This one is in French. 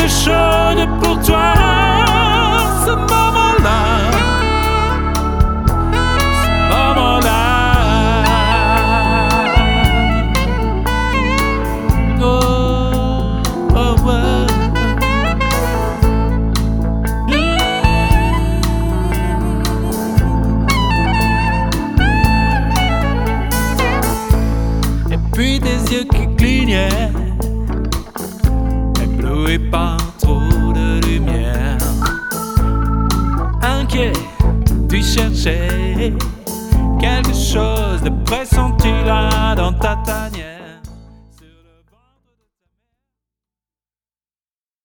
quelque chose pour toi. Ce moment-là, ce moment-là. Oh, oh, oh. Et puis des yeux qui clignaient, éblouis par trop de lumière. Inquiet, tu cherchais quelque chose de pressenti là dans ta tanière.